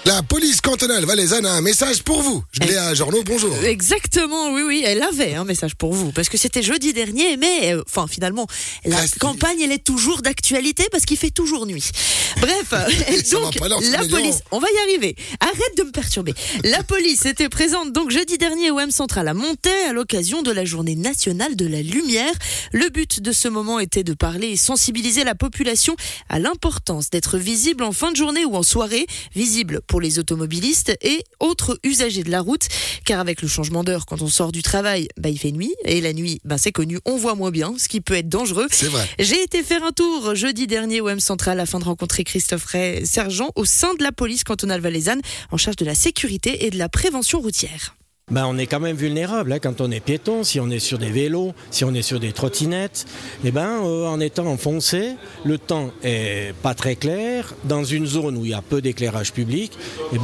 La police cantonale valaisanne a un message pour vous. Léa Jorno, bonjour. Exactement, oui, elle avait un message pour vous, parce que c'était jeudi dernier, mais finalement, la campagne, elle est toujours d'actualité, parce qu'il fait toujours nuit. Bref, donc, la police, on va y arriver, arrête de me perturber. La police était présente donc jeudi dernier au M Central à Montaix, à l'occasion de la journée nationale de la lumière. Le but de ce moment était de parler et sensibiliser la population à l'importance d'être visible en fin de journée ou en soirée, visible pour les automobilistes et autres usagers de la route, car avec le changement d'heure, quand on sort du travail, il fait nuit, et la nuit, c'est connu, on voit moins bien, ce qui peut être dangereux. C'est vrai. J'ai été faire un tour jeudi dernier au M Central afin de rencontrer Christophe Ray, sergent au sein de la police cantonale valaisanne, en charge de la sécurité et de la prévention routière. On est quand même vulnérable quand on est piéton, si on est sur des vélos, si on est sur des trottinettes. En étant enfoncé, le temps est pas très clair. Dans une zone où il y a peu d'éclairage public,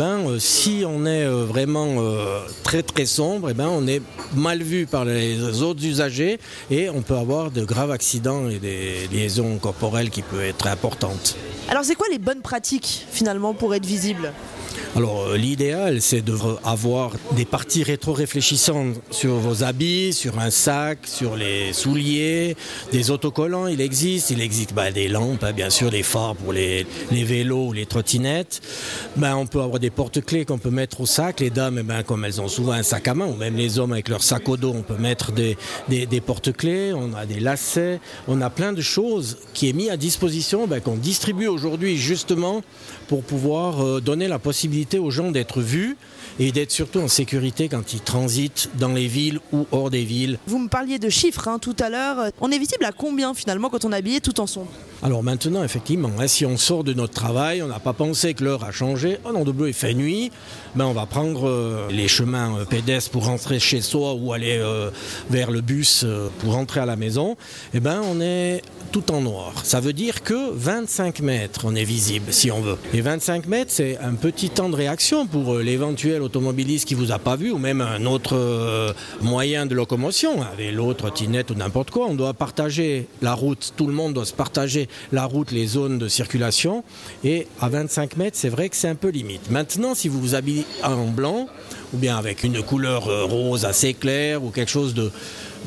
si on est vraiment très très sombre, on est mal vu par les autres usagers et on peut avoir de graves accidents et des liaisons corporelles qui peuvent être importantes. Alors c'est quoi les bonnes pratiques finalement pour être visible ? Alors l'idéal c'est d'avoir des parties rétro-réfléchissantes sur vos habits, sur un sac, sur les souliers, des autocollants, il existe des lampes, bien sûr, des phares pour les vélos ou les trottinettes. On peut avoir des porte-clés qu'on peut mettre au sac, les dames comme elles ont souvent un sac à main, ou même les hommes avec leur sac au dos, on peut mettre des porte-clés, on a des lacets, on a plein de choses qui est mis à disposition, qu'on distribue aujourd'hui justement pour pouvoir donner la possibilité aux gens d'être vus et d'être surtout en sécurité quand ils transitent dans les villes ou hors des villes. Vous me parliez de chiffres tout à l'heure. On est visible à combien finalement quand on est habillé tout en sombre ? Alors maintenant, effectivement, si on sort de notre travail, on n'a pas pensé que l'heure a changé. Oh non, de bleu, il fait nuit. On va prendre les chemins pédestres pour rentrer chez soi ou aller vers le bus pour rentrer à la maison. On est tout en noir. Ça veut dire que 25 mètres, on est visible si on veut. Et 25 mètres, c'est un petit temps de réaction pour l'éventuel automobiliste qui vous a pas vu ou même un autre moyen de locomotion, un vélo, trottinette ou n'importe quoi. On doit partager la route. Tout le monde doit se partager la route, les zones de circulation. Et à 25 mètres, c'est vrai que c'est un peu limite. Maintenant, si vous vous habillez en blanc ou bien avec une couleur rose assez claire ou quelque chose de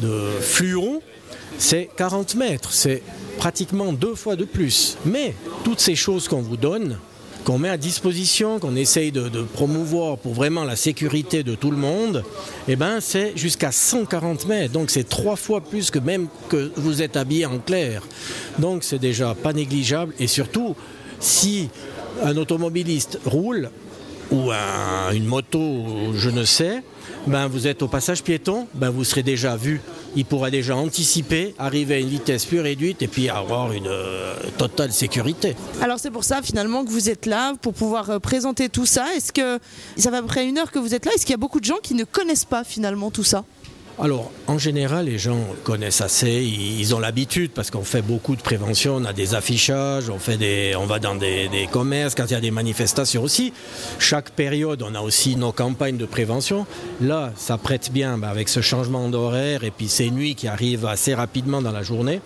fluo, c'est 40 mètres, c'est pratiquement 2 fois de plus. Mais toutes ces choses qu'on vous donne, qu'on met à disposition, qu'on essaye de promouvoir pour vraiment la sécurité de tout le monde, c'est jusqu'à 140 mètres. Donc c'est 3 fois plus que même que vous êtes habillé en clair. Donc c'est déjà pas négligeable. Et surtout, si un automobiliste roule, ou une moto, je ne sais, vous êtes au passage piéton, vous serez déjà vu. Il pourra déjà anticiper, arriver à une vitesse plus réduite et puis avoir une totale sécurité. Alors c'est pour ça finalement que vous êtes là, pour pouvoir présenter tout ça. Est-ce que ça fait à peu près 1 heure que vous êtes là ? Est-ce qu'il y a beaucoup de gens qui ne connaissent pas finalement tout ça ? Alors, en général, les gens connaissent assez, ils ont l'habitude parce qu'on fait beaucoup de prévention, on a des affichages, on va dans des commerces, quand il y a des manifestations aussi. Chaque période, on a aussi nos campagnes de prévention. Là, ça prête bien avec ce changement d'horaire et puis ces nuits qui arrivent assez rapidement dans la journée.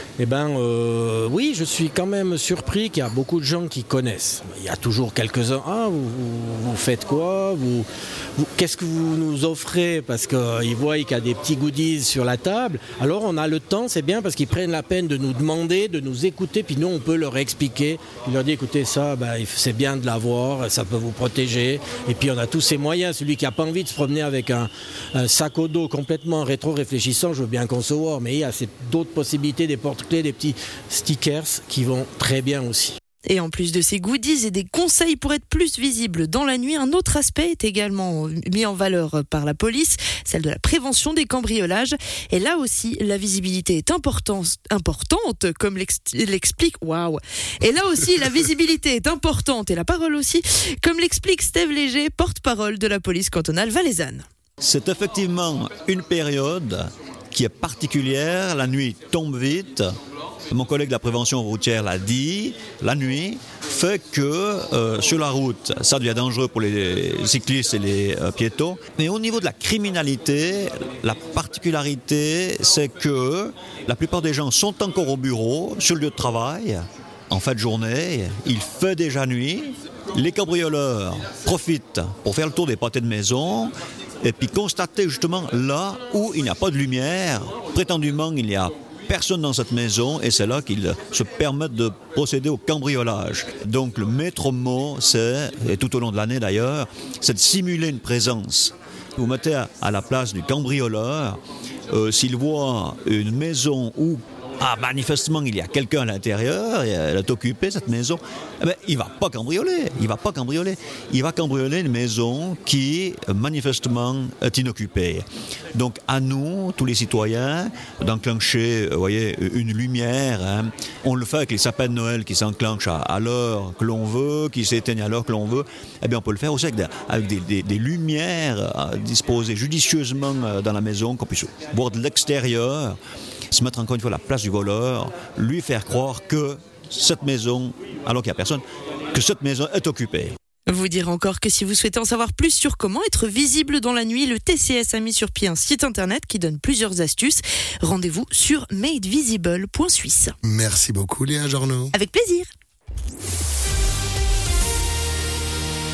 Oui, je suis quand même surpris qu'il y a beaucoup de gens qui connaissent. Il y a toujours quelques-uns, vous faites quoi ? Qu'est-ce que vous nous offrez ? Parce qu'ils voient qu'il y a des petits goodies sur la table. Alors on a le temps, c'est bien parce qu'ils prennent la peine de nous demander, de nous écouter, puis nous on peut leur expliquer. Il leur dit écoutez ça, c'est bien de l'avoir, ça peut vous protéger. Et puis on a tous ces moyens. Celui qui n'a pas envie de se promener avec un sac au dos complètement rétro-réfléchissant, je veux bien concevoir, mais il y a d'autres possibilités, des porte-clés, des petits stickers qui vont très bien aussi. Et en plus de ces goodies et des conseils pour être plus visible dans la nuit, un autre aspect est également mis en valeur par la police, celle de la prévention des cambriolages. Et là aussi, la visibilité est importante, comme l'explique... Waouh. Et là aussi, la visibilité est importante, et la parole aussi, comme l'explique Steve Léger, porte-parole de la police cantonale valaisanne. C'est effectivement une période qui est particulière, la nuit tombe vite. Mon collègue de la prévention routière l'a dit, la nuit fait que sur la route, ça devient dangereux pour les cyclistes et les piétons. Mais au niveau de la criminalité, la particularité, c'est que la plupart des gens sont encore au bureau, sur le lieu de travail, en fin de journée, il fait déjà nuit, les cambrioleurs profitent pour faire le tour des pâtés de maison et puis constater justement là où il n'y a pas de lumière, prétendument il n'y a personne dans cette maison et c'est là qu'ils se permettent de procéder au cambriolage. Donc le maître mot, c'est, et tout au long de l'année d'ailleurs, c'est de simuler une présence. Vous mettez à la place du cambrioleur, s'il voit une maison où manifestement il y a quelqu'un à l'intérieur, et elle est occupée cette maison, il va pas cambrioler. Il va cambrioler une maison qui manifestement est inoccupée. Donc à nous, tous les citoyens, d'enclencher, une lumière. On le fait avec les sapins de Noël qui s'enclenchent à l'heure que l'on veut, qui s'éteignent à l'heure que l'on veut. On peut le faire aussi avec des lumières disposées judicieusement dans la maison, qu'on puisse voir de l'extérieur, se mettre encore une fois à la place du voleur, lui faire croire que cette maison, alors qu'il n'y a personne, que cette maison est occupée. Vous dire encore que si vous souhaitez en savoir plus sur comment être visible dans la nuit, le TCS a mis sur pied un site internet qui donne plusieurs astuces. Rendez-vous sur madevisible.suisse. Merci beaucoup Léa Jorneau. Avec plaisir.